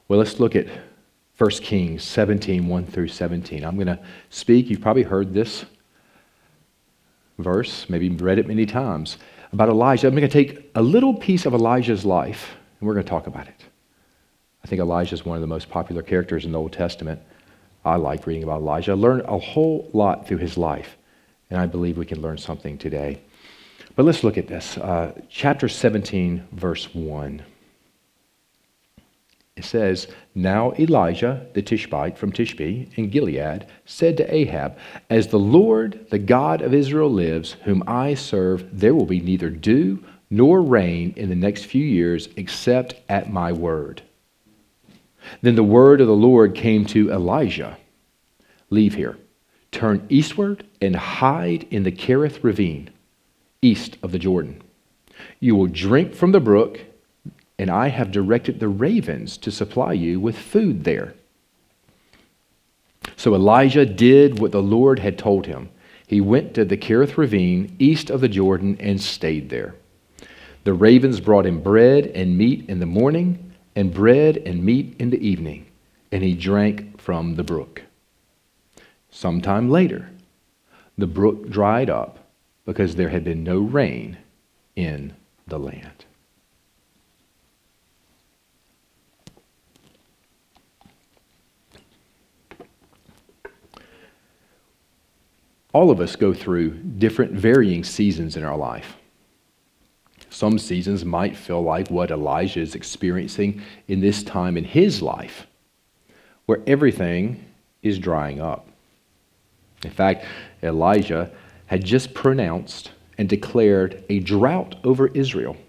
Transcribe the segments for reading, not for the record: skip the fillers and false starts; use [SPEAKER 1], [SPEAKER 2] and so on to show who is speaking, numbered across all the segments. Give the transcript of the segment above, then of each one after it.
[SPEAKER 1] Well, let's look at 1 Kings 17, 1 through 17. I'm going to speak, you've probably heard this verse, maybe read it many times, about Elijah. I'm going to take a little piece of Elijah's life, and we're going to talk about it. I think Elijah is one of the most popular characters in the Old Testament. I like reading about Elijah. I learned a whole lot through his life, and I believe we can learn something today. But let's look at this. Chapter 17, verse 1. It says, "Now Elijah the Tishbite from Tishbe in Gilead said to Ahab, 'As the Lord, the God of Israel lives, whom I serve, there will be neither dew nor rain in the next few years except at my word.' Then the word of the Lord came to Elijah, 'Leave here, turn eastward and hide in the Kerith ravine, east of the Jordan. You will drink from the brook, and I have directed the ravens to supply you with food there.' So Elijah did what the Lord had told him. He went to the Kerith ravine, east of the Jordan, and stayed there. The ravens brought him bread and meat in the morning, and bread and meat in the evening, and he drank from the brook. Sometime later, the brook dried up because there had been no rain in the land." All of us go through different varying seasons in our life. Some seasons might feel like what Elijah is experiencing in this time in his life, where everything is drying up. In fact, Elijah had just pronounced and declared a drought over Israel.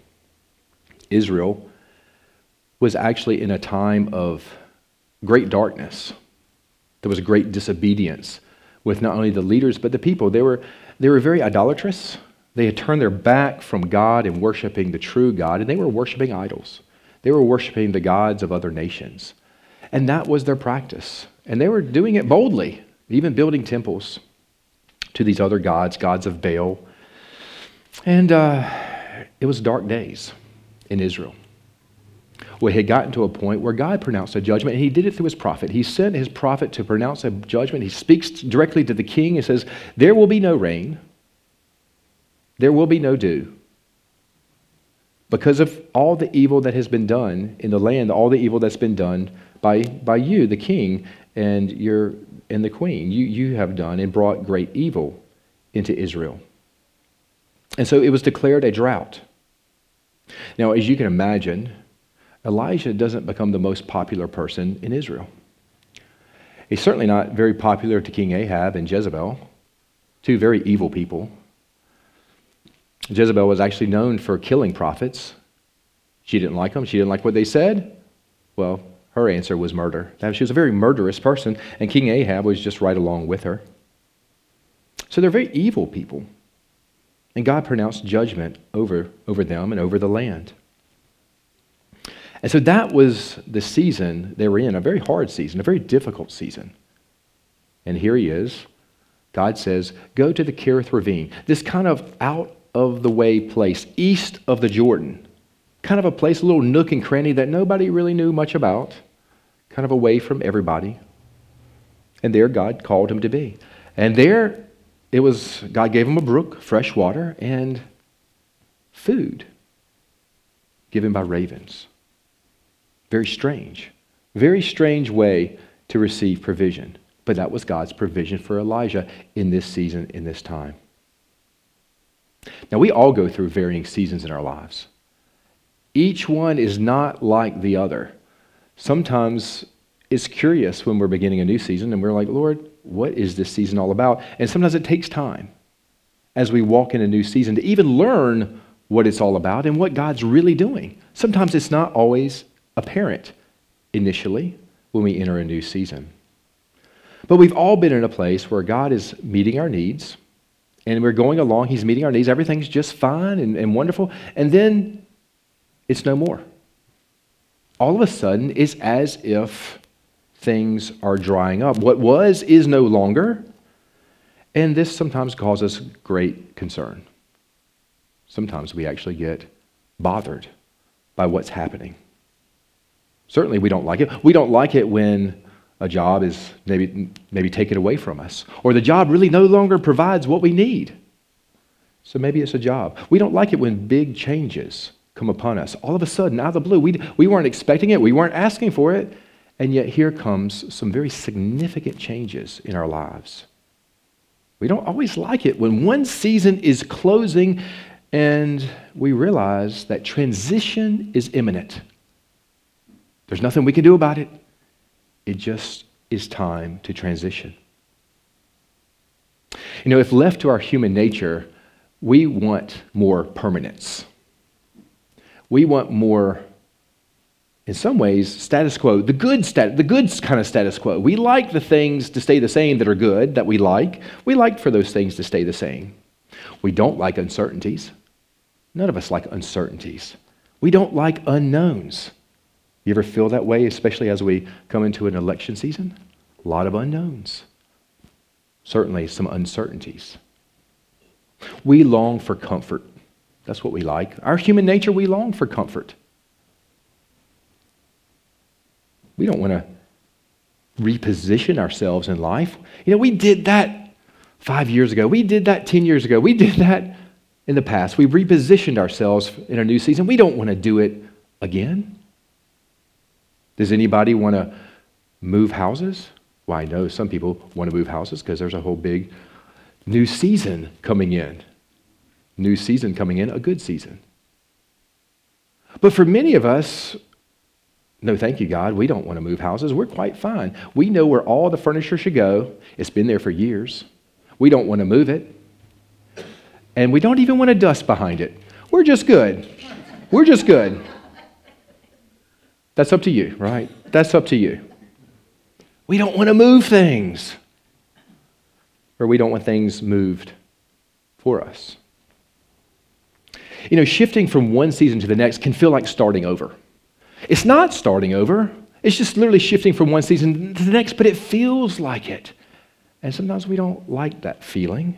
[SPEAKER 1] Israel was actually in a time of great darkness. There was great disobedience with not only the leaders, but the people. They were very idolatrous. They had turned their back from God and worshiping the true God, and they were worshiping idols. They were worshiping the gods of other nations. And that was their practice. And they were doing it boldly, even building temples to these other gods, gods of Baal. And it was dark days in Israel. Well, he had gotten to a point where God pronounced a judgment, and he did it through his prophet. He sent his prophet to pronounce a judgment. He speaks directly to the king and says, "There will be no rain. There will be no dew. Because of all the evil that has been done in the land, all the evil that's been done by you, the king, and the queen. You have done and brought great evil into Israel." And so it was declared a drought. Now, as you can imagine, Elijah doesn't become the most popular person in Israel. He's certainly not very popular to King Ahab and Jezebel, two very evil people. Jezebel was actually known for killing prophets. She didn't like them. She didn't like what they said. Well, her answer was murder. She was a very murderous person, and King Ahab was just right along with her. So they're very evil people. And God pronounced judgment over them and over the land. And so that was the season they were in, a very hard season, a very difficult season. And here he is. God says, "Go to the Kerith ravine," this kind of out-of-the-way place, east of the Jordan. Kind of a place, a little nook and cranny that nobody really knew much about, kind of away from everybody. And there God called him to be. And there God gave him a brook, fresh water, and food given by ravens. Very strange way to receive provision. But that was God's provision for Elijah in this season, in this time. Now, we all go through varying seasons in our lives. Each one is not like the other. Sometimes it's curious when we're beginning a new season and we're like, "Lord, what is this season all about?" And sometimes it takes time as we walk in a new season to even learn what it's all about and what God's really doing. Sometimes it's not always apparent initially when we enter a new season. But we've all been in a place where God is meeting our needs, and we're going along, he's meeting our needs, everything's just fine and wonderful, and then it's no more. All of a sudden, it's as if things are drying up. What was is no longer, and this sometimes causes great concern. Sometimes we actually get bothered by what's happening. Certainly we don't like it. We don't like it when a job is maybe taken away from us, or the job really no longer provides what we need. So maybe it's a job. We don't like it when big changes come upon us. All of a sudden, out of the blue, we weren't expecting it, we weren't asking for it, and yet here comes some very significant changes in our lives. We don't always like it when one season is closing and we realize that transition is imminent. There's nothing we can do about it. It just is time to transition. You know, if left to our human nature, we want more permanence. We want more, in some ways, status quo, the good kind of status quo. We like the things to stay the same that are good, that we like. We like for those things to stay the same. We don't like uncertainties. None of us like uncertainties. We don't like unknowns. You ever feel that way, especially as we come into an election season? A lot of unknowns. Certainly some uncertainties. We long for comfort. That's what we like. Our human nature, we long for comfort. We don't want to reposition ourselves in life. You know, we did that 5 years ago. We did that 10 years ago. We did that in the past. We repositioned ourselves in a new season. We don't want to do it again. Does anybody want to move houses? Well, I know some people want to move houses because there's a whole big new season coming in. New season coming in, a good season. But for many of us, no thank you, God, we don't want to move houses. We're quite fine. We know where all the furniture should go. It's been there for years. We don't want to move it. And we don't even want to dust behind it. We're just good. We're just good. That's up to you, right? That's up to you. We don't want to move things. Or we don't want things moved for us. You know, shifting from one season to the next can feel like starting over. It's not starting over. It's just literally shifting from one season to the next, but it feels like it. And sometimes we don't like that feeling.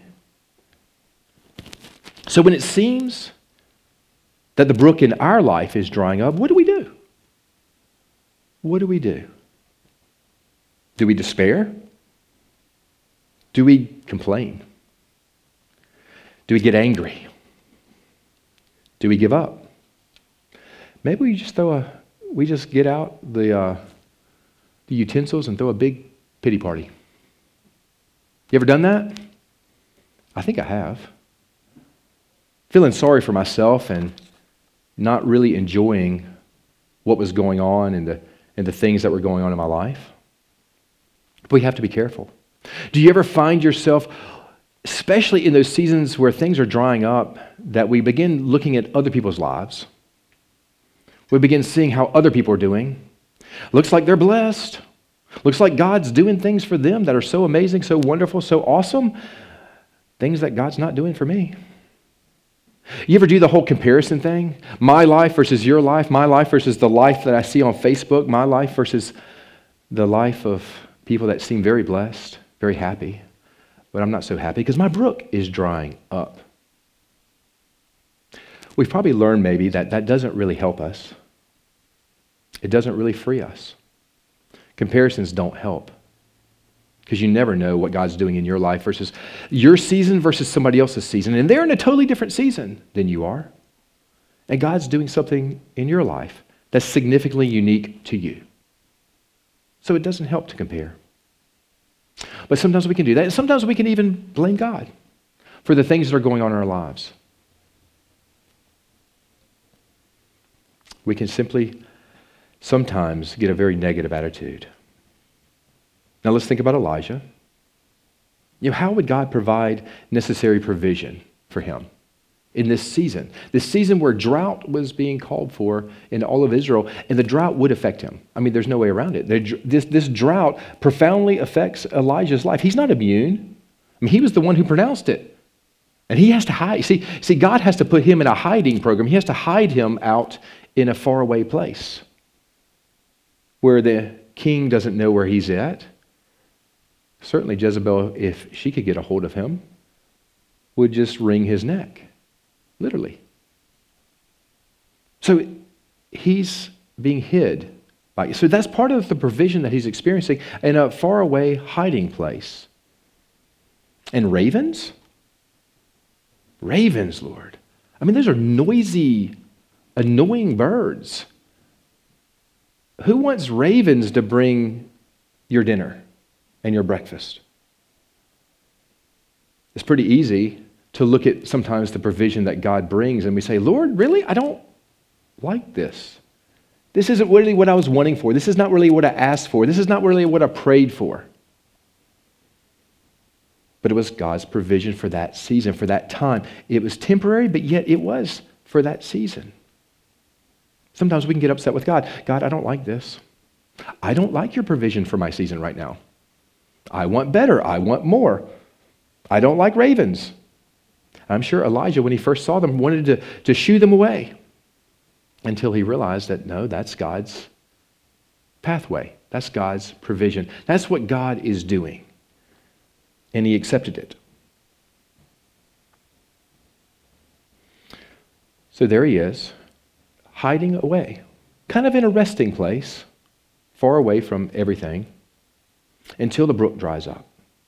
[SPEAKER 1] So when it seems that the brook in our life is drying up, what do we do? What do we do? Do we despair? Do we complain? Do we get angry? Do we give up? Maybe we just get out the utensils and throw a big pity party. You ever done that? I think I have. Feeling sorry for myself and not really enjoying what was going on and the things that were going on in my life. But we have to be careful. Do you ever find yourself, especially in those seasons where things are drying up, that we begin looking at other people's lives? We begin seeing how other people are doing. Looks like they're blessed. Looks like God's doing things for them that are so amazing, so wonderful, so awesome. Things that God's not doing for me. You ever do the whole comparison thing? My life versus your life, my life versus the life that I see on Facebook, my life versus the life of people that seem very blessed, very happy. But I'm not so happy because my brook is drying up. We've probably learned maybe that doesn't really help us. It doesn't really free us. Comparisons don't help because you never know what God's doing in your life versus your season versus somebody else's season. And they're in a totally different season than you are. And God's doing something in your life that's significantly unique to you. So it doesn't help to compare. But sometimes we can do that. And sometimes we can even blame God for the things that are going on in our lives. We can simply sometimes get a very negative attitude. Now let's think about Elijah. You know, how would God provide necessary provision for him in this season? This season where drought was being called for in all of Israel, and the drought would affect him. I mean, there's no way around it. This drought profoundly affects Elijah's life. He's not immune. I mean, he was the one who pronounced it. And he has to hide. See, God has to put him in a hiding program. He has to hide him out in a faraway place where the king doesn't know where he's at. Certainly Jezebel, if she could get a hold of him, would just wring his neck, literally. So he's being hid So that's part of the provision that he's experiencing in a faraway hiding place. And ravens? Ravens, Lord. I mean, those are noisy, annoying birds. Who wants ravens to bring your dinner and your breakfast? It's pretty easy to look at sometimes the provision that God brings and we say, Lord, really? I don't like this. This isn't really what I was wanting for. This is not really what I asked for. This is not really what I prayed for. But it was God's provision for that season, for that time. It was temporary, but yet it was for that season. Sometimes we can get upset with God. God, I don't like this. I don't like your provision for my season right now. I want better. I want more. I don't like ravens. I'm sure Elijah, when he first saw them, wanted to shoo them away until he realized that, no, that's God's pathway. That's God's provision. That's what God is doing. And he accepted it. So there he is, hiding away, kind of in a resting place, far away from everything, until the brook dries up.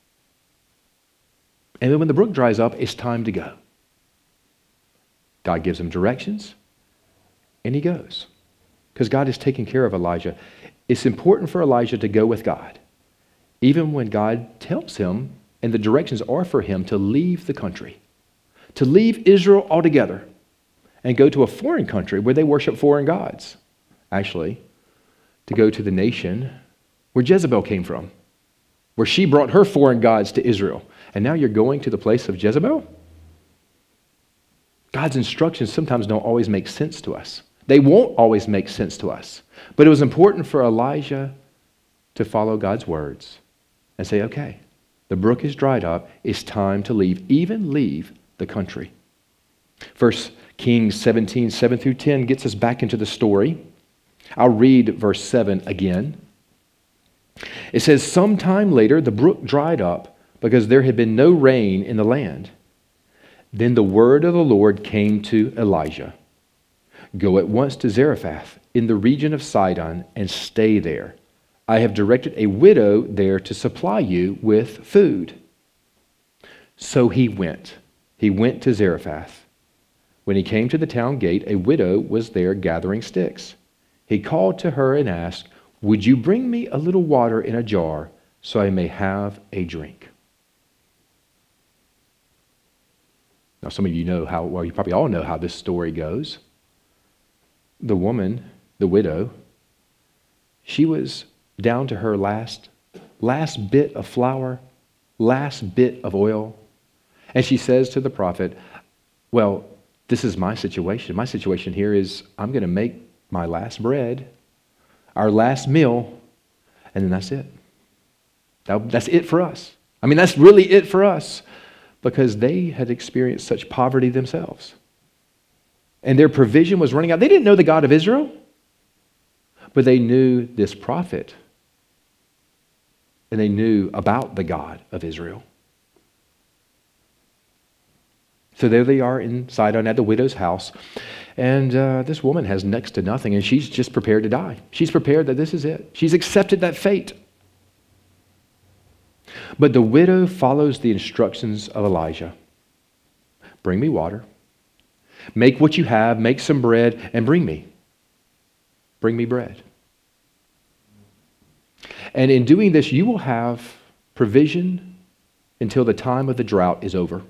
[SPEAKER 1] And then when the brook dries up, it's time to go. God gives him directions, and he goes. Because God is taking care of Elijah. It's important for Elijah to go with God, even when God tells him, and the directions are for him, to leave the country, to leave Israel altogether, and go to a foreign country where they worship foreign gods. Actually, to go to the nation where Jezebel came from, where she brought her foreign gods to Israel. And now you're going to the place of Jezebel? God's instructions sometimes don't always make sense to us. They won't always make sense to us. But it was important for Elijah to follow God's words and say, okay, the brook is dried up. It's time to leave, even leave the country. 1 Kings 17, 7 through 10 gets us back into the story. I'll read verse 7 again. It says, sometime later, the brook dried up because there had been no rain in the land. Then the word of the Lord came to Elijah. Go at once to Zarephath in the region of Sidon and stay there. I have directed a widow there to supply you with food. So he went. He went to Zarephath. When he came to the town gate, a widow was there gathering sticks. He called to her and asked, would you bring me a little water in a jar so I may have a drink? Now, some of you know how, well, you probably all know how this story goes. The woman, the widow, she was down to her last bit of flour, last bit of oil. And she says to the prophet, well, this is my situation. My situation here is I'm going to make my last bread, our last meal, and then that's it. That's it for us. I mean, that's really it for us, because they had experienced such poverty themselves. And their provision was running out. They didn't know the God of Israel, but they knew this prophet, and they knew about the God of Israel. So there they are in Sidon at the widow's house, and this woman has next to nothing, and she's just prepared to die. She's prepared that this is it. She's accepted that fate. But the widow follows the instructions of Elijah. Bring me water. Make what you have, make some bread, and bring me bread. And in doing this, you will have provision until the time of the drought is over.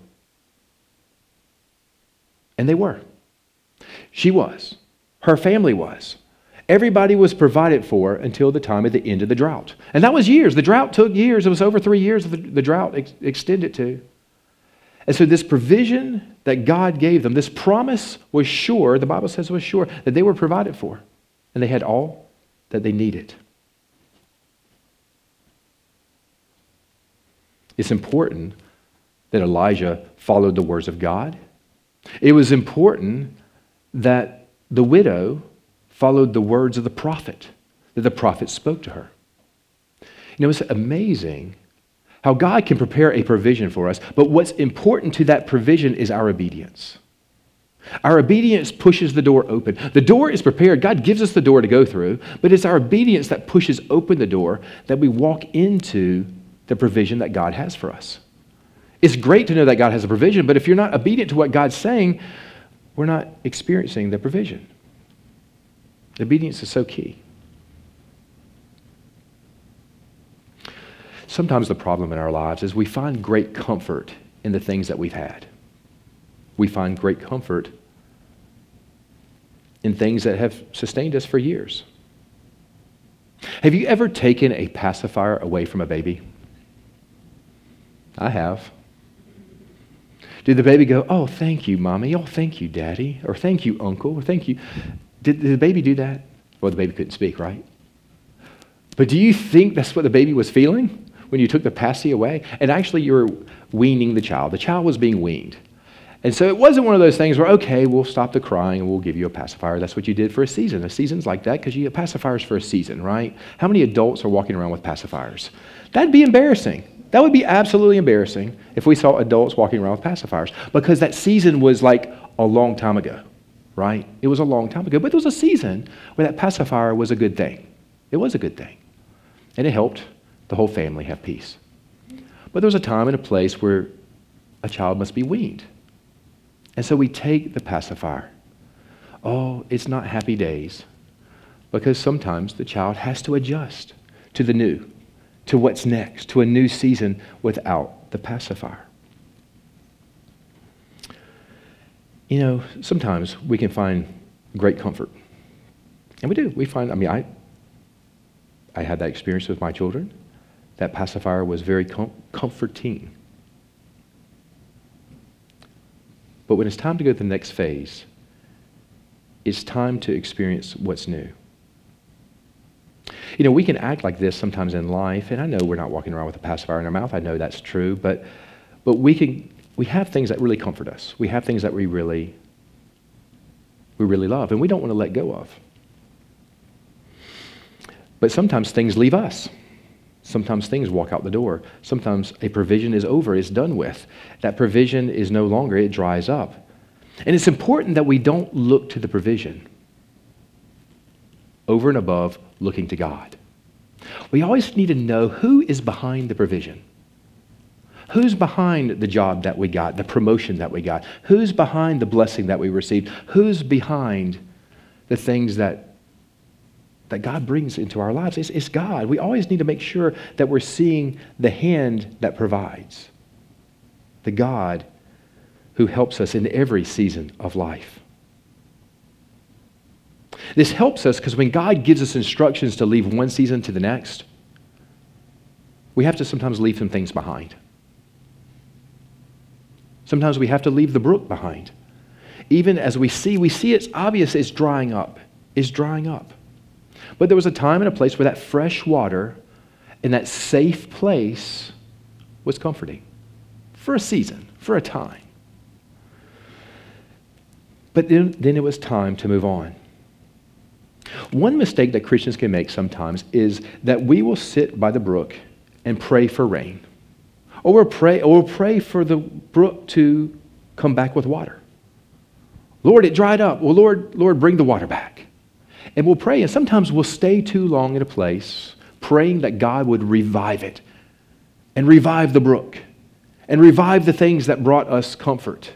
[SPEAKER 1] And they were. She was. Her family was. Everybody was provided for until the time of the end of the drought. And that was years. The drought took years. It was over 3 years the drought extended to. And so this provision that God gave them, this promise was sure, the Bible says was sure, that they were provided for. And they had all that they needed. It's important that Elijah followed the words of God. It was important that the widow followed the words of the prophet, that the prophet spoke to her. You know, it's amazing how God can prepare a provision for us, but what's important to that provision is our obedience. Our obedience pushes the door open. The door is prepared. God gives us the door to go through, but it's our obedience that pushes open the door that we walk into the provision that God has for us. It's great to know that God has a provision, but if you're not obedient to what God's saying, we're not experiencing the provision. Obedience is so key. Sometimes the problem in our lives is we find great comfort in the things that we've had. We find great comfort in things that have sustained us for years. Have you ever taken a pacifier away from a baby? I have. Did the baby go, "Oh, thank you, Mommy. Oh, thank you, Daddy. Or thank you, Uncle. Or thank you." Did the baby do that? Well, the baby couldn't speak, right? But do you think that's what the baby was feeling when you took the passy away? And actually, you were weaning the child. The child was being weaned. And so it wasn't one of those things where, okay, we'll stop the crying and we'll give you a pacifier. That's what you did for a season. A season's like that because you get pacifiers for a season, right? How many adults are walking around with pacifiers? That'd be embarrassing. That would be absolutely embarrassing if we saw adults walking around with pacifiers, because that season was like a long time ago, right? It was a long time ago. But there was a season where that pacifier was a good thing. It was a good thing. And it helped the whole family have peace. But there was a time and a place where a child must be weaned. And so we take the pacifier. Oh, it's not happy days, because sometimes the child has to adjust to the new, to what's next, to a new season without the pacifier. You know, sometimes we can find great comfort. And we do. We find, I had that experience with my children. That pacifier was very comforting. But when it's time to go to the next phase, it's time to experience what's new. You know, we can act like this sometimes in life, and I know we're not walking around with a pacifier in our mouth. I know that's true, but we have things that really comfort us. We have things that we really love, and we don't want to let go of. But sometimes things leave us. Sometimes things walk out the door. Sometimes a provision is over, it's done with. That provision is no longer, it dries up. And it's important that we don't look to the provision over and above looking to God. We always need to know who is behind the provision. Who's behind the job that we got, the promotion that we got? Who's behind the blessing that we received? Who's behind the things that God brings into our lives? It's God. We always need to make sure that we're seeing the hand that provides, the God who helps us in every season of life. This helps us because when God gives us instructions to leave one season to the next, we have to sometimes leave some things behind. Sometimes we have to leave the brook behind. Even as we see it's obvious it's drying up. It's drying up. But there was a time and a place where that fresh water in that safe place was comforting for a season, for a time. But then it was time to move on. One mistake that Christians can make sometimes is that we will sit by the brook and pray for rain. Or we'll pray for the brook to come back with water. Lord, it dried up. Well, Lord, bring the water back. And we'll pray, and sometimes we'll stay too long in a place praying that God would revive it and revive the brook and revive the things that brought us comfort.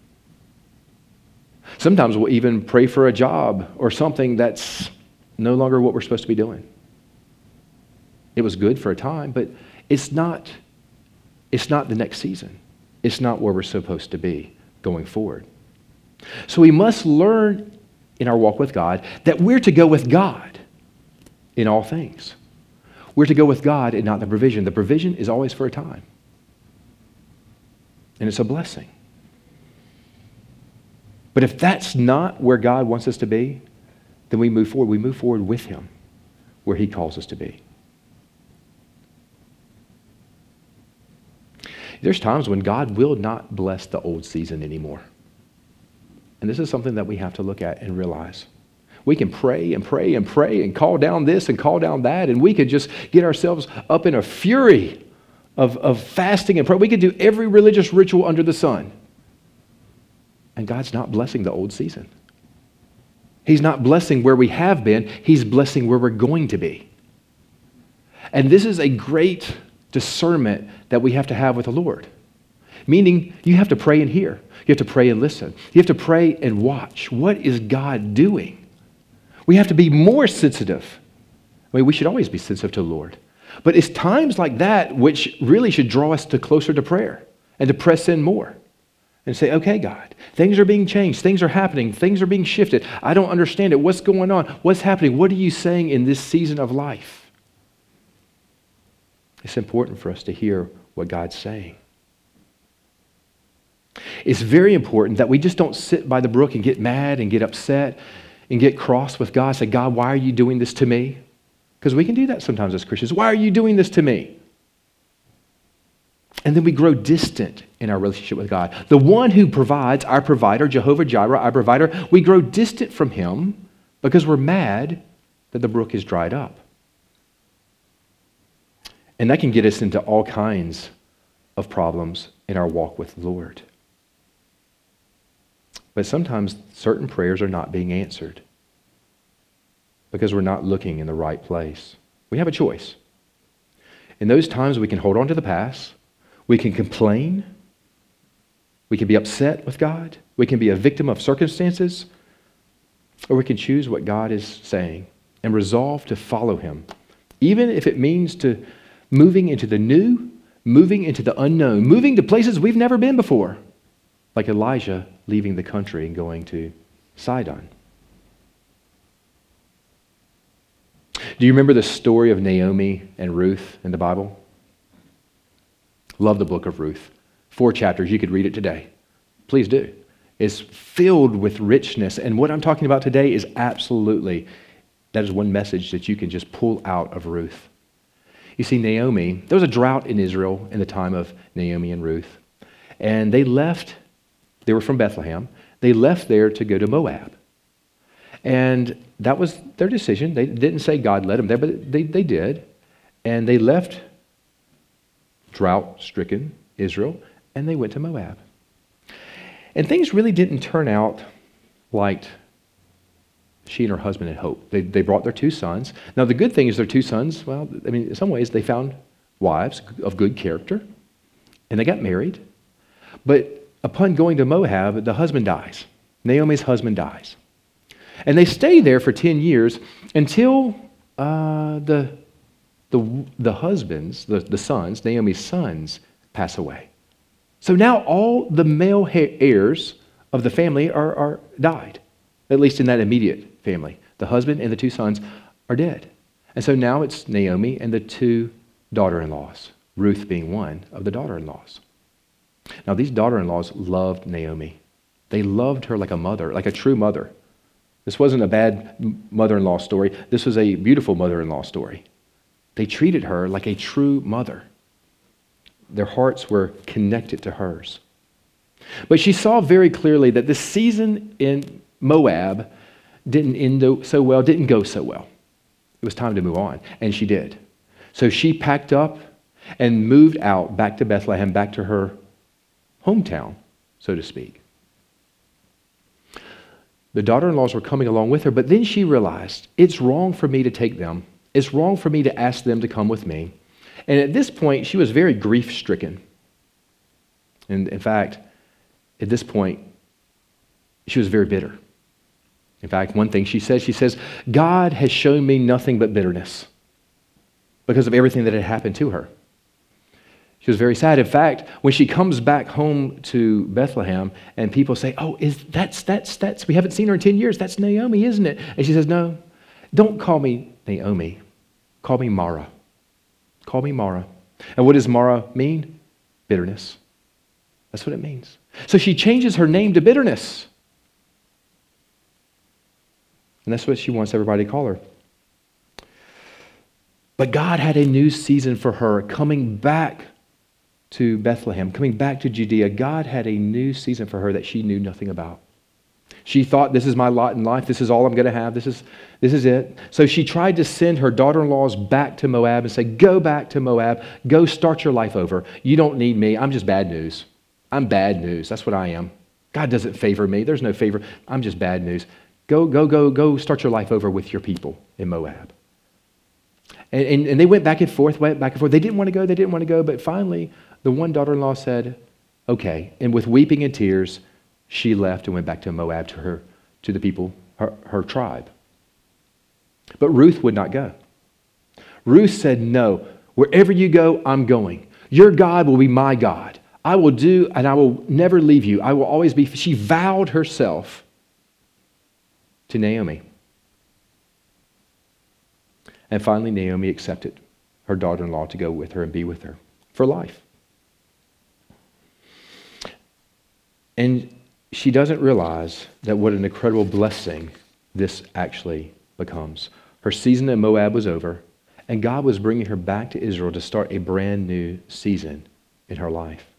[SPEAKER 1] Sometimes we'll even pray for a job or something that's no longer what we're supposed to be doing. It was good for a time, but it's not the next season. It's not where we're supposed to be going forward. So we must learn in our walk with God that we're to go with God in all things. We're to go with God and not the provision. The provision is always for a time. And it's a blessing. But if that's not where God wants us to be, then we move forward. We move forward with Him where He calls us to be. There's times when God will not bless the old season anymore. And this is something that we have to look at and realize. We can pray and pray and pray and call down this and call down that, and we could just get ourselves up in a fury of fasting and prayer. We could do every religious ritual under the sun. And God's not blessing the old season. He's not blessing where we have been. He's blessing where we're going to be. And this is a great discernment that we have to have with the Lord. Meaning, you have to pray and hear. You have to pray and listen. You have to pray and watch. What is God doing? We have to be more sensitive. I mean, we should always be sensitive to the Lord. But it's times like that which really should draw us to closer to prayer and to press in more and say, okay, God, things are being changed. Things are happening. Things are being shifted. I don't understand it. What's going on? What's happening? What are you saying in this season of life? It's important for us to hear what God's saying. It's very important that we just don't sit by the brook and get mad and get upset and get cross with God. Say, God, why are you doing this to me? Because we can do that sometimes as Christians. Why are you doing this to me? And then we grow distant in our relationship with God. The one who provides, our provider, Jehovah Jireh, our provider, we grow distant from him because we're mad that the brook is dried up. And that can get us into all kinds of problems in our walk with the Lord. But sometimes certain prayers are not being answered because we're not looking in the right place. We have a choice. In those times, we can hold on to the past. We can complain. We can be upset with God. We can be a victim of circumstances. Or we can choose what God is saying and resolve to follow him, even if it means to moving into the new, moving into the unknown, moving to places we've never been before, like Elijah leaving the country and going to Sidon. Do you remember the story of Naomi and Ruth in the Bible? Love the book of Ruth. 4 chapters. You could read it today. Please do. It's filled with richness. And what I'm talking about today is absolutely, that is one message that you can just pull out of Ruth. You see, Naomi, there was a drought in Israel in the time of Naomi and Ruth. And they left, they were from Bethlehem. They left there to go to Moab. And that was their decision. They didn't say God led them there, but they did. And they left drought-stricken Israel, and they went to Moab. And things really didn't turn out like she and her husband had hoped. They brought their 2 sons. Now, the good thing is their 2 sons, well, I mean, in some ways, they found wives of good character, and they got married. But upon going to Moab, the husband dies. Naomi's husband dies. And they stay there for 10 years until the husbands, the sons, Naomi's sons, pass away. So now all the male heirs of the family are died, at least in that immediate family. The husband and the 2 sons are dead. And so now it's Naomi and the 2 daughter-in-laws, Ruth being one of the daughter-in-laws. Now these daughter-in-laws loved Naomi. They loved her like a mother, like a true mother. This wasn't a bad mother-in-law story. This was a beautiful mother-in-law story. They treated her like a true mother. Their hearts were connected to hers. But she saw very clearly that this season in Moab didn't go so well. It was time to move on, and she did. So she packed up and moved out back to Bethlehem, back to her hometown, so to speak. The daughter-in-laws were coming along with her, but then she realized, it's wrong for me to take them. It's wrong for me to ask them to come with me. And at this point, she was very grief-stricken. And in fact, at this point, she was very bitter. In fact, one thing she says, God has shown me nothing but bitterness because of everything that had happened to her. She was very sad. In fact, when she comes back home to Bethlehem and people say, oh, that's we haven't seen her in 10 years. That's Naomi, isn't it? And she says, no, don't call me Naomi. Call me Mara. Call me Mara. And what does Mara mean? Bitterness. That's what it means. So she changes her name to bitterness. And that's what she wants everybody to call her. But God had a new season for her coming back to Bethlehem, coming back to Judea. God had a new season for her that she knew nothing about. She thought, this is my lot in life. This is all I'm going to have. This is it. So she tried to send her daughter-in-laws back to Moab and say, go back to Moab. Go start your life over. You don't need me. I'm just bad news. I'm bad news. That's what I am. God doesn't favor me. There's no favor. I'm just bad news. Go start your life over with your people in Moab. And they went back and forth. They didn't want to go, but finally the one daughter-in-law said, okay. And with weeping and tears, she left and went back to Moab to the people, her tribe. But Ruth would not go. Ruth said, no, wherever you go, I'm going. Your God will be my God. I will do, and I will never leave you. I will always be. She vowed herself to Naomi. And finally, Naomi accepted her daughter-in-law to go with her and be with her for life. And she doesn't realize that what an incredible blessing this actually becomes. Her season in Moab was over, and God was bringing her back to Israel to start a brand new season in her life.